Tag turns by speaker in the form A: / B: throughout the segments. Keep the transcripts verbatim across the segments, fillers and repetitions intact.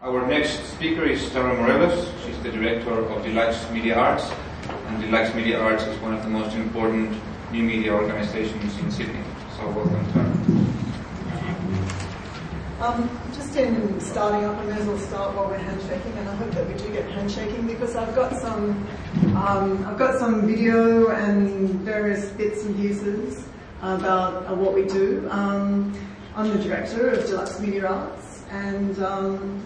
A: Our next speaker is Tara Morelos. She's the director of Deluxe Media Arts, and Deluxe Media Arts is one of the most important new media organizations in Sydney. So welcome, Tara.
B: Um, just in starting up, I may as well start while we're handshaking, and I hope that we do get handshaking because I've got some, um, I've got some video and various bits and pieces about uh, what we do. Um, I'm the director of Deluxe Media Arts, and um,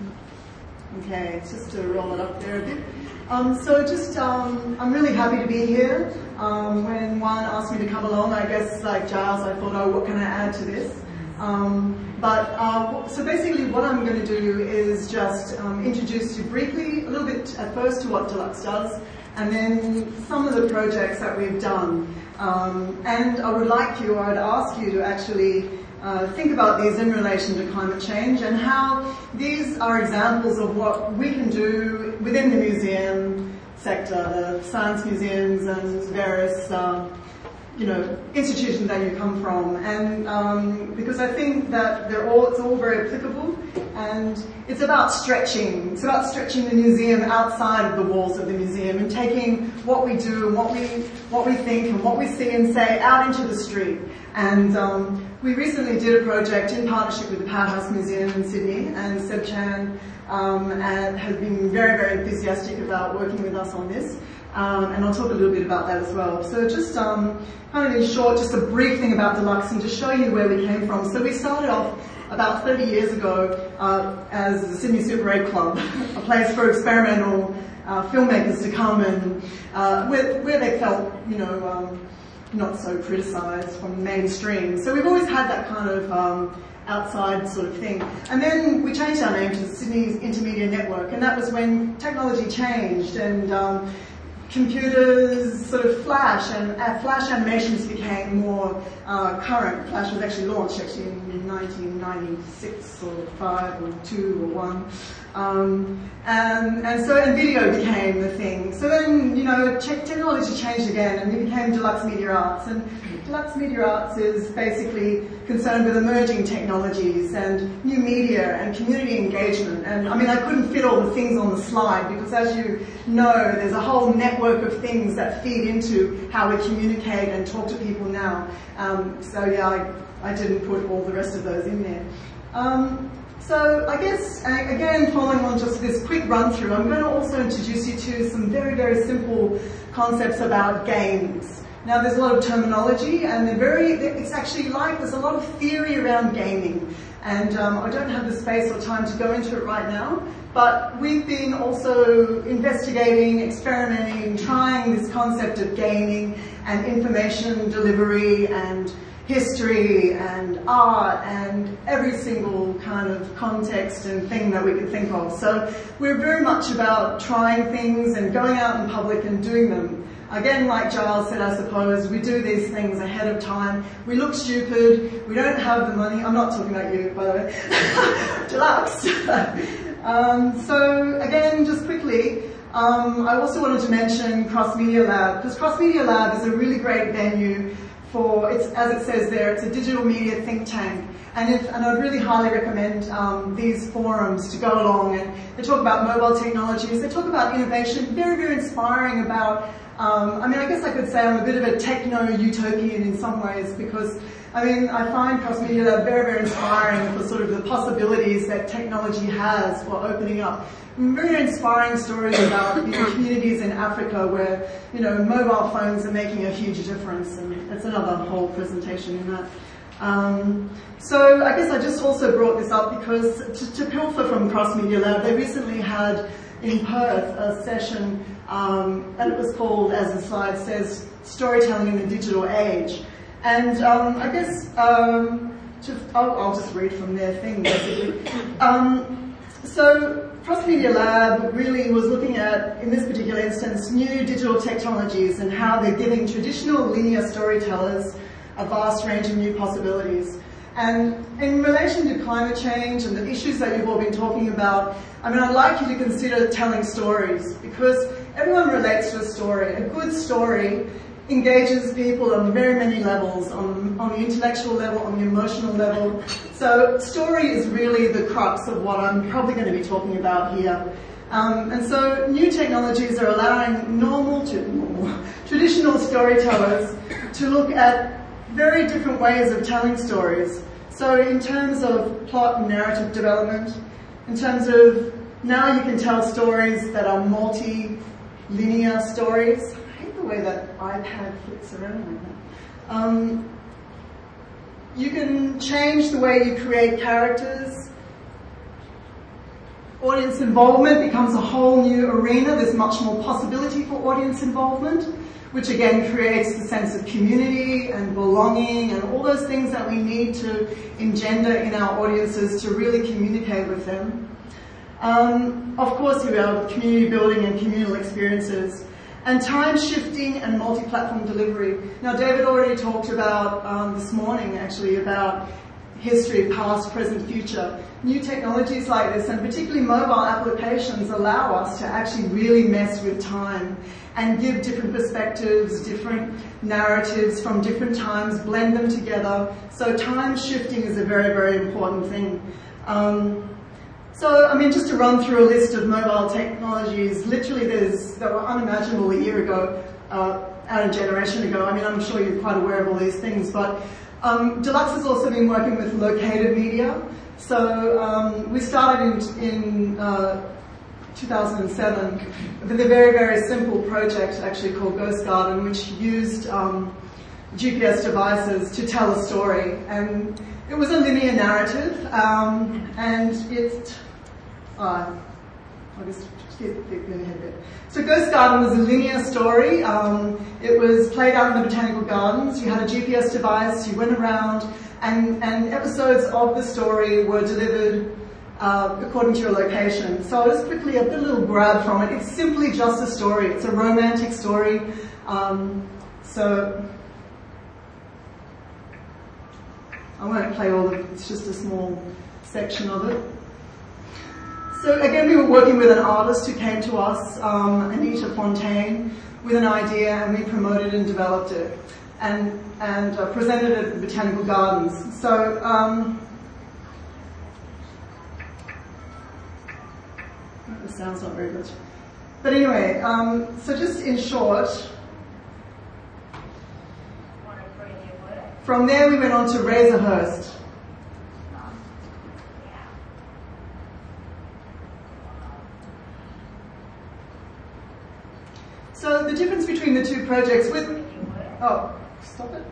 B: okay, just to roll it up there a bit. Um, so just, um, I'm really happy to be here. Um, when Juan asked me to come along, I guess like Giles, I thought, oh, what can I add to this? Um, but uh, so basically what I'm going to do is just um, introduce you briefly, a little bit at first to what Deluxe does, and then some of the projects that we've done. Um, and I would like you, or I'd ask you to actually uh, think about these in relation to climate change and how these are examples of what we can do within the museum sector, the science museums and various uh, you know, institutions that you come from, and um, because I think that they're all, it's all very applicable, and it's about stretching. It's about stretching the museum outside of the walls of the museum and taking what we do and what we what we think and what we see and say out into the street. And um, we recently did a project in partnership with the Powerhouse Museum in Sydney, and Seb Chan um, and has been very, very enthusiastic about working with us on this. Um, and I'll talk a little bit about that as well. So just um, kind of in short, just a brief thing about Deluxe and to show you where we came from. So we started off about thirty years ago uh, as the Sydney Super eight Club, a place for experimental uh, filmmakers to come and uh, where, where they felt, you know, um, not so criticised from mainstream. So we've always had that kind of um, outside sort of thing. And then we changed our name to Sydney's Intermedia Network, and that was when technology changed and um, computers sort of flash and uh, flash animations became more uh, current. Flash was actually launched actually in nineteen ninety-six or five or two or one. Um, and, and so, and video became the thing. So then, you know, te technology changed again and we became Deluxe Media Arts. And Deluxe Media Arts is basically concerned with emerging technologies and new media and community engagement. And I mean, I couldn't fit all the things on the slide because as you know, there's a whole network of things that feed into how we communicate and talk to people now. Um, so yeah, I, I didn't put all the rest of those in there. Um, So I guess, again, following on just this quick run through, I'm going to also introduce you to some very, very simple concepts about games. Now there's a lot of terminology and they're very, it's actually like, there's a lot of theory around gaming. And um, I don't have the space or time to go into it right now, but we've been also investigating, experimenting, trying this concept of gaming and information delivery and history and art and every single kind of context and thing that we could think of. So we're very much about trying things and going out in public and doing them. Again, like Giles said, I suppose, we do these things ahead of time. We look stupid, we don't have the money. I'm not talking about you, by the way. Deluxe. um, so again, just quickly, um, I also wanted to mention Cross Media Lab, because Cross Media Lab is a really great venue for, it's, as it says there, it's a digital media think tank. And, if, and I'd really highly recommend um, these forums to go along. And they talk about mobile technologies, they talk about innovation, very, very inspiring about, um, I mean, I guess I could say I'm a bit of a techno-utopian in some ways because, I mean, I find Cross Media Lab very, very inspiring for sort of the possibilities that technology has for opening up. Very inspiring stories about you know, communities in Africa where you know mobile phones are making a huge difference, and that's another whole presentation in that. Um, so I guess I just also brought this up because to, to pilfer from Cross Media Lab, they recently had in Perth a session, um, and it was called, as the slide says, Storytelling in the Digital Age. And um, I guess um, to, I'll, I'll just read from their thing basically. Um, so. Cross Media Lab really was looking at, in this particular instance, new digital technologies and how they're giving traditional linear storytellers a vast range of new possibilities. And in relation to climate change and the issues that you've all been talking about, I mean, I'd like you to consider telling stories because everyone relates to a story. A good story engages people on very many levels, on, on the intellectual level, on the emotional level. So story is really the crux of what I'm probably going to be talking about here. Um, and so new technologies are allowing normal to normal, traditional storytellers to look at very different ways of telling stories. So in terms of plot and narrative development, in terms of now you can tell stories that are multi-linear stories. I hate the way that iPad flips around like that. Um, you can change the way you create characters. Audience involvement becomes a whole new arena. There's much more possibility for audience involvement, which again creates the sense of community and belonging and all those things that we need to engender in our audiences to really communicate with them. Um, of course, we have community building and communal experiences. And time shifting and multi-platform delivery. Now, David already talked about, um, this morning actually, about history, past, present, future. New technologies like this, and particularly mobile applications, allow us to actually really mess with time and give different perspectives, different narratives from different times, blend them together. So time shifting is a very, very important thing. Um, so, I mean, just to run through a list of mobile technologies, literally there's, that were unimaginable a year ago, uh, and a generation ago. I mean, I'm sure you're quite aware of all these things, but um, Deluxe has also been working with located media. So um, we started in, in uh, two thousand seven with a very, very simple project actually called Ghost Garden, which used um, G P S devices to tell a story. And it was a linear narrative, um, and it, uh, I'll just keep moving ahead a bit. So Ghost Garden was a linear story. Um, it was played out in the Botanical Gardens. You had a G P S device, you went around, and, and episodes of the story were delivered uh, according to your location. So I'll just quickly, a little grab from it. It's simply just a story. It's a romantic story. Um, so I won't play all of it, it's just a small section of it. So again, we were working with an artist who came to us, um, Anita Fontaine, with an idea, and we promoted and developed it and, and uh, presented it at the Botanical Gardens. So, um, the sound's not very good. But anyway, um, so just in short, from there we went on to Razorhurst. So the difference between the two projects with, oh, stop it.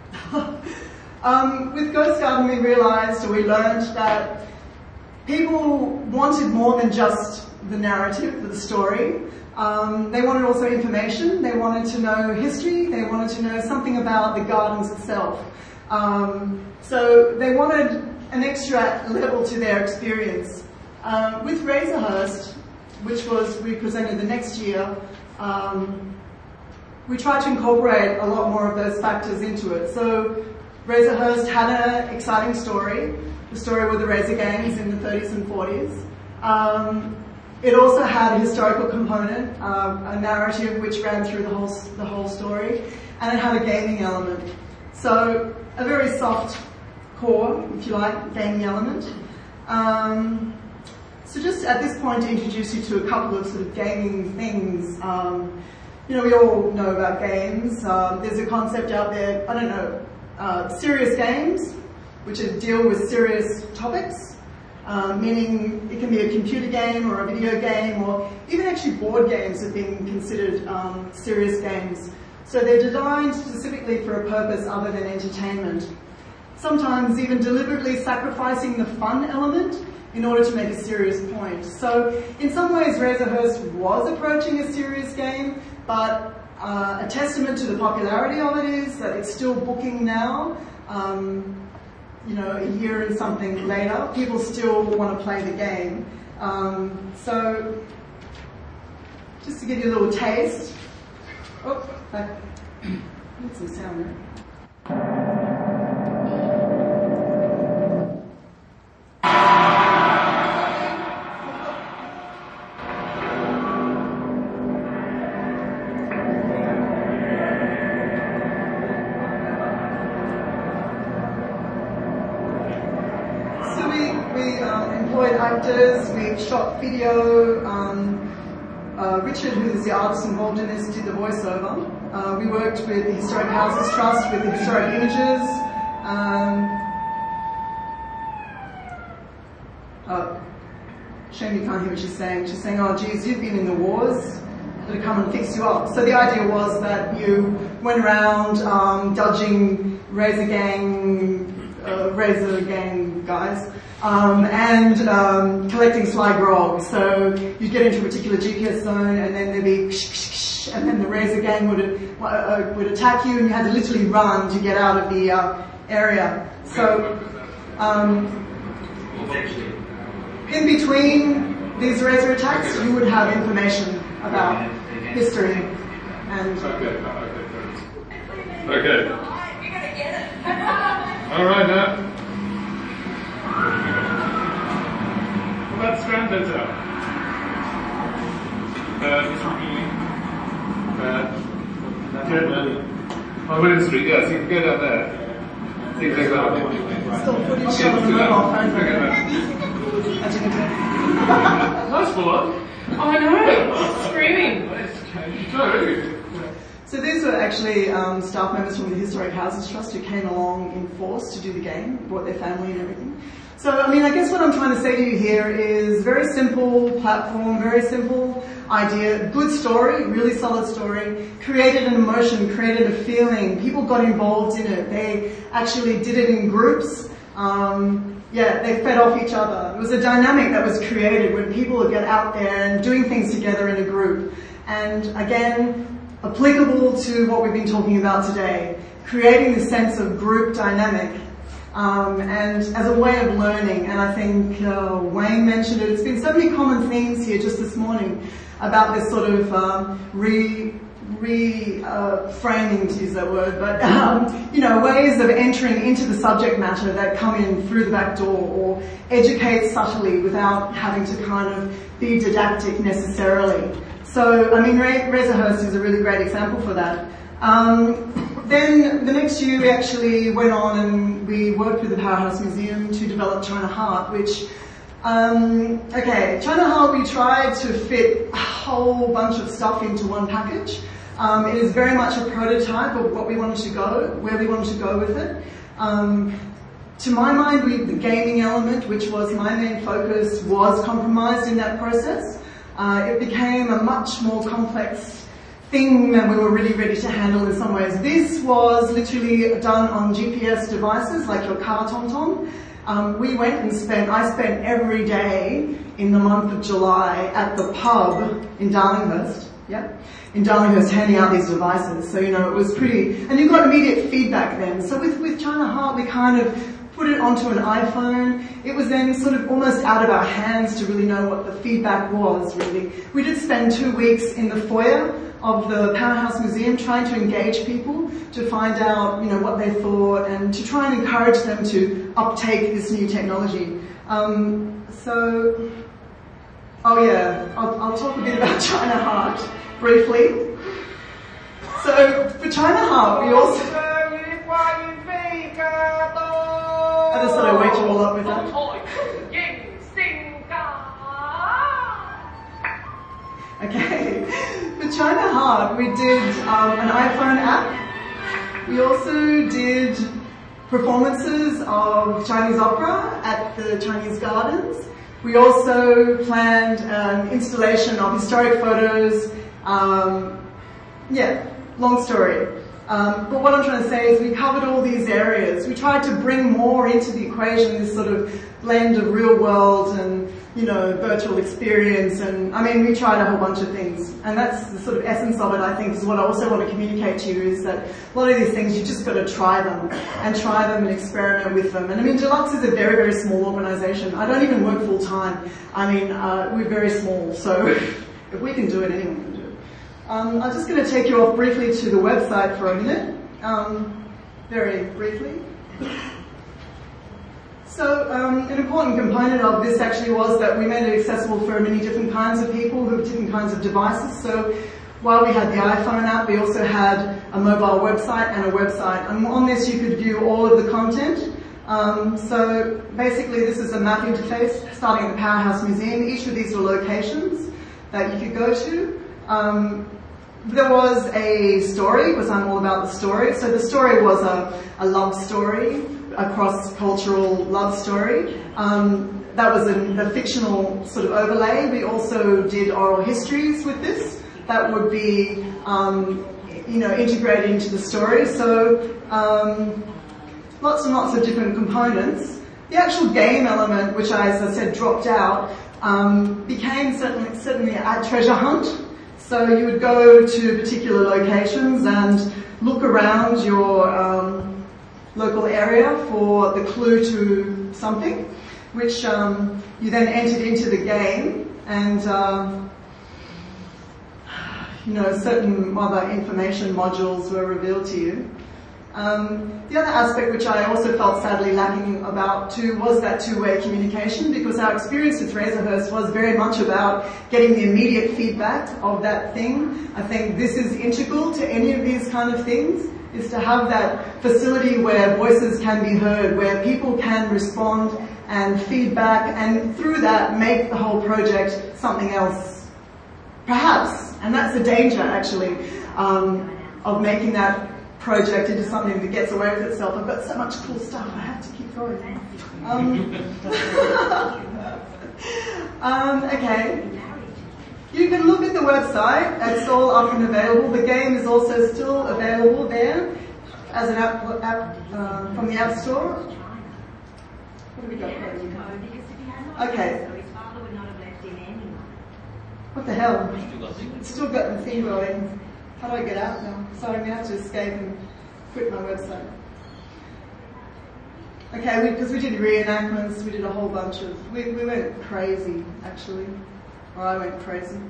B: um, with Ghost Garden we realised, or we learned, that people wanted more than just the narrative, the story. Um, they wanted also information, they wanted to know history, they wanted to know something about the gardens itself. Um, so they wanted an extra level to their experience. Um, with Razorhurst, which was we presented the next year, um, we tried to incorporate a lot more of those factors into it. So Razorhurst had an exciting story, the story with the Razor Gangs in the thirties and forties. Um, It also had a historical component, um, a narrative which ran through the whole the whole story, and it had a gaming element. So a very soft core, if you like, gaming element. Um, so just at this point to introduce you to a couple of sort of gaming things. Um, you know, we all know about games. Um, there's a concept out there, I don't know, uh, serious games, which deal with serious topics. Uh, meaning it can be a computer game or a video game, or even actually board games have been considered um, serious games. So they're designed specifically for a purpose other than entertainment. Sometimes even deliberately sacrificing the fun element in order to make a serious point. So in some ways Razorhurst was approaching a serious game, but uh, a testament to the popularity of it is that it's still booking now. Um, you know, a year and something later, people still want to play the game. Um, so, just to give you a little taste. Oh, that needs some sound there. actors, we shot video. Um, uh, Richard, who is the artist involved in this, did the voiceover. Uh, we worked with the Historic Houses Trust, with the Historic Images. Um, uh, shame you can't hear what she's saying. She's saying, oh geez, you've been in the wars. To come and fix you up. So the idea was that you went around um, dodging razor gang, uh, razor gang guys, um, and um, collecting sly grog. So you'd get into a particular G P S zone, and then there'd be ksh, ksh, ksh, and then the razor gang would uh, would attack you, and you had to literally run to get out of the uh, area. So um, in between these razor attacks, you would have information about history and
C: okay, okay, okay. You're gonna get it. All right now. Well, that's Stranded out. Uh, good. Oh, William Street, yes, you can go down there. See exactly that.
B: still footage on the mobile phone. As you can tell.
C: Nice one.
D: I know, screaming.
B: So these were actually um, staff members from the Historic Houses Trust who came along in force to do the game, brought their family and everything. So, I mean, I guess what I'm trying to say to you here is very simple platform, very simple idea, good story, really solid story, created an emotion, created a feeling, people got involved in it, they actually did it in groups. Um, Yeah, they fed off each other. It was a dynamic that was created when people would get out there and doing things together in a group. And again, applicable to what we've been talking about today, creating this sense of group dynamic um, and as a way of learning. And I think uh, Wayne mentioned it. It's been so many common themes here just this morning about this sort of um, re reframing, uh, to use that word, but, um, you know, ways of entering into the subject matter that come in through the back door or educate subtly without having to kind of be didactic necessarily. So, I mean, Razorhurst is a really great example for that. Um, then the next year we actually went on and we worked with the Powerhouse Museum to develop China Heart, which Um, okay, China Heart, we tried to fit a whole bunch of stuff into one package. Um, it is very much a prototype of what we wanted to go, where we wanted to go with it. Um, to my mind, we, the gaming element, which was my main focus, was compromised in that process. Uh, it became a much more complex thing than we were really ready to handle in some ways. This was literally done on G P S devices like your car TomTom. Um, we went and spent, I spent every day in the month of July at the pub in Darlinghurst, yep, in Darlinghurst handing out these devices. So, you know, it was pretty, and you got immediate feedback then. So with, with China Heart, we kind of put it onto an iPhone. It was then sort of almost out of our hands to really know what the feedback was, really. We did spend two weeks in the foyer of the Powerhouse Museum trying to engage people to find out, you know, what they thought and to try and encourage them to uptake this new technology. Um, so, oh yeah, I'll, I'll talk a bit about China Heart briefly. So, for China Heart, we also... I just thought I'd wake you all up with that. Okay, for China Heart, we did um, an iPhone app. We also did performances of Chinese opera at the Chinese Gardens. We also planned an installation of historic photos. Um, yeah, long story. Um, but what I'm trying to say is we covered all these areas. We tried to bring more into the equation, this sort of blend of real world and, you know, virtual experience. And I mean, we tried a whole bunch of things. And that's the sort of essence of it, I think, is what I also want to communicate to you, is that a lot of these things, you just got to try them and try them and experiment with them. And I mean, Deluxe is a very, very small organisation. I don't even work full time. I mean, uh, we're very small. So if we can do it, anyone can do it. Um, I'm just going to take you off briefly to the website for a minute, um, very briefly. So um, an important component of this actually was that we made it accessible for many different kinds of people who have different kinds of devices. So while we had the iPhone app, we also had a mobile website and a website. And on this you could view all of the content Um, so basically this is a map interface starting at the Powerhouse Museum. Each of these are locations that you could go to. Um, there was a story, because I'm all about the story. So the story was a, a love story, a cross-cultural love story. Um, that was a, a fictional sort of overlay. We also did oral histories with this. That would be, um, you know, integrated into the story. So um, lots and lots of different components. The actual game element, which I, as I said, dropped out, um, became certainly, certainly a treasure hunt. So you would go to particular locations and look around your um, local area for the clue to something, which um, you then entered into the game, and uh, you know, certain other information modules were revealed to you. Um, the other aspect which I also felt sadly lacking about too was that two-way communication, because our experience with Razorhurst was very much about getting the immediate feedback of that thing. I think this is integral to any of these kind of things, is to have that facility where voices can be heard, where people can respond and feedback, and through that make the whole project something else. Perhaps, and that's the danger actually, um, of making that project into something that gets away with itself. I've got so much cool stuff, I have to keep going. Um, um, okay. You can look at the website, it's all up and available. The game is also still available there as an app, app uh, from the App Store. What have we got there? Okay. What the hell? It's still got the thing going. How do I get out now? So I'm going to have to escape and quit my website. Okay, because we, we did reenactments, we did a whole bunch of... We, we went crazy, actually. Or I went crazy.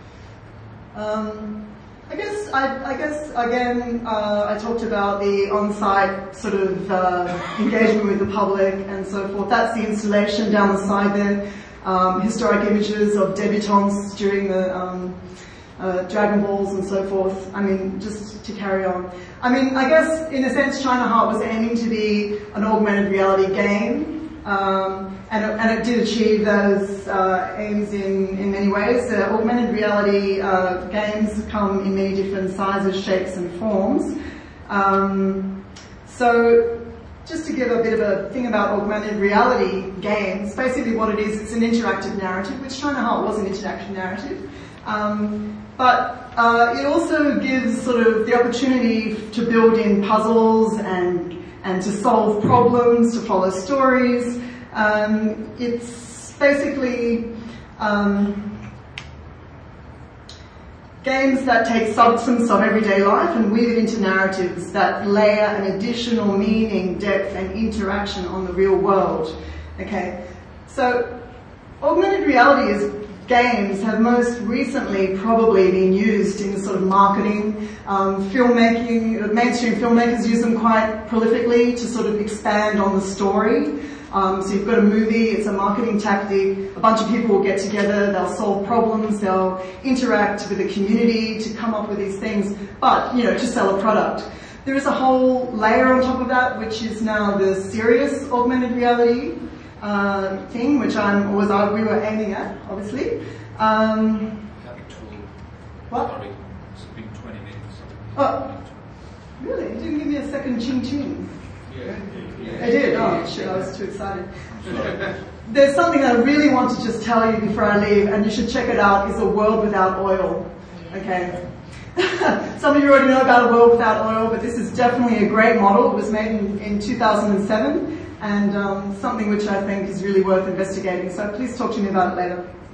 B: Um, I guess, I, I guess again, uh, I talked about the on-site sort of uh, engagement with the public and so forth. That's the installation down the side there. Um, historic images of debutantes during the... Um, Uh, Dragon Balls and so forth. I mean, just to carry on. I mean, I guess in a sense China Heart was aiming to be an augmented reality game, um, and, it, and it did achieve those uh, aims in, in many ways. Uh, augmented reality uh, games come in many different sizes, shapes and forms. Um, so just to give a bit of a thing about augmented reality games, basically what it is, it's an interactive narrative, which China Heart was an interactive narrative. Um, but uh, it also gives sort of the opportunity to build in puzzles and and to solve problems, to follow stories. Um, it's basically um, games that take substance of everyday life and weave it into narratives that layer an additional meaning, depth and interaction on the real world. Okay, so augmented reality is games have most recently probably been used in sort of marketing, um, filmmaking. Mainstream filmmakers use them quite prolifically to sort of expand on the story. Um, so you've got a movie, it's a marketing tactic, a bunch of people will get together, they'll solve problems, they'll interact with the community to come up with these things, but, you know, to sell a product. There is a whole layer on top of that, which is now the serious augmented reality Uh, thing, which I'm always uh, we were aiming at, obviously. Um, what?
A: Sorry, it's been twenty minutes.
B: Oh, really? You didn't give me a second ching ching.
A: Yeah. yeah.
B: I did. Oh shit! I was too excited. There's something I really want to just tell you before I leave, and you should check it out. It's A World Without Oil. Okay. Some of you already know about A World Without Oil, but this is definitely a great model. It was made in, in two thousand seven. And um, something which I think is really worth investigating. So please talk to me about it later.